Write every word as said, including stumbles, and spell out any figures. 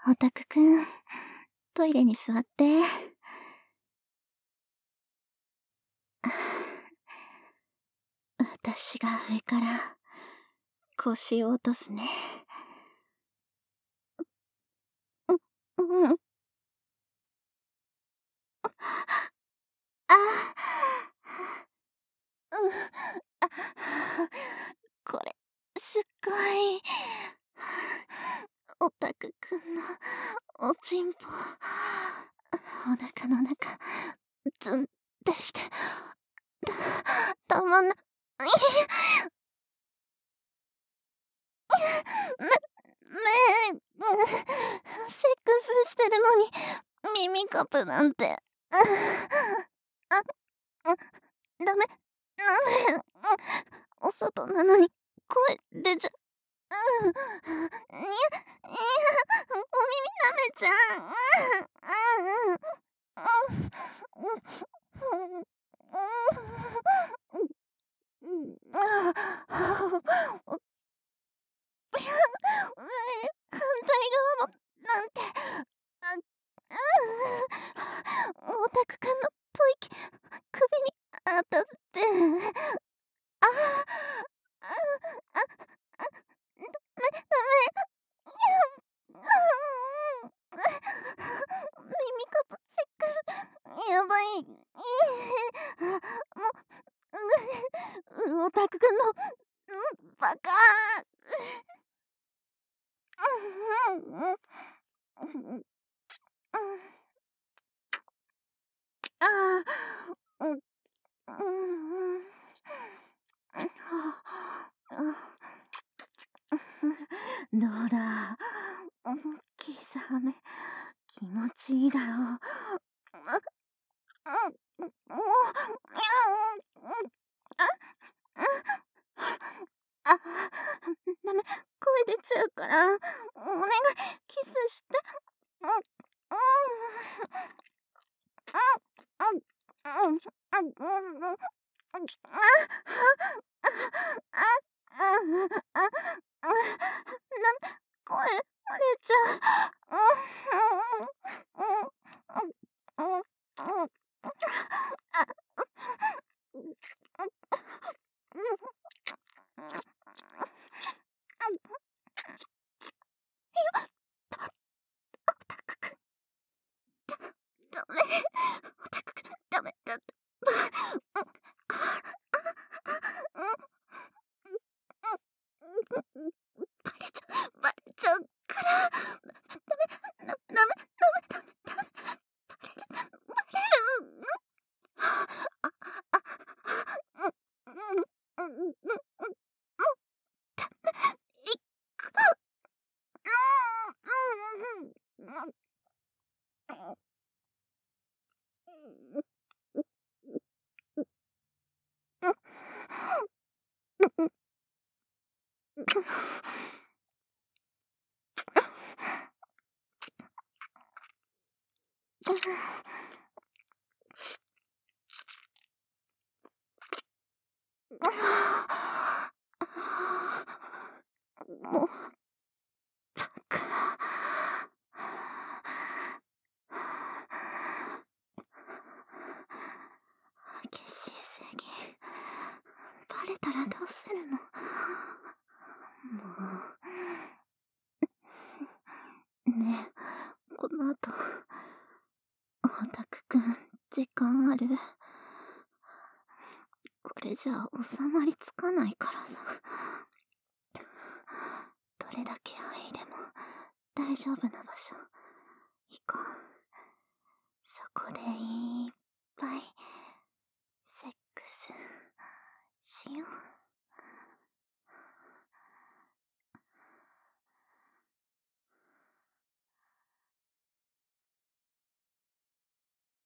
オタクくん、トイレに座って。私が上から腰を落とすね。う、う、うん。ああ。う、あ、これ、すっごい。オタクくんのおちんぽ、お腹の中、ズンってして、た、たまんな、いや。め、め、セックスしてるのに、耳カプなんて。あ、あ、ダメ、ダメ、お外なのに声出ちゃう。にゃ、いや、お耳舐めちゃう。反対側も、なんて、あ、オタクくんの吐息、首に当たって。ああ、あ、あ、あ、ダメ、ダメ。耳カプセックス、やばい。もう、オタクくんの、ん、バカ。ああ、うん、うんうん。どうだ、うん、キスハメ、気持ちいいだろう。あ、うん、もう、うん、あ、あ、ダメ、声出ちゃうから、お願い、キスして。うん、うん。うん、うん、うん、うん、うん、あ、あ、あ、あ、あ、あ、ダメ、声出ちゃう。うん、うん、うん、うん、うん、うん。あ、う、うん。ダメ、オタクくん、ダメだって。ば、うん、あ、あ、あ、うん、うん、うん、うん、バレちゃう、バレちゃうから。ダメ、ダメ、ダメ、ダメ、ダメ、ダメ、バレる、バレる。うん。あ、あ、あ、うん、うん、うん、うん、うん、うん、ダメ、いく。うーん、うん、うん、うん。もう、バカ。激しすぎ。バレたらどうするの。もう。ねえ、この後、オタクくん、時間ある？これじゃあ収まりつかないからさ。どれだけ愛でも大丈夫な場所行こう。そこでいっぱいセックスしよう。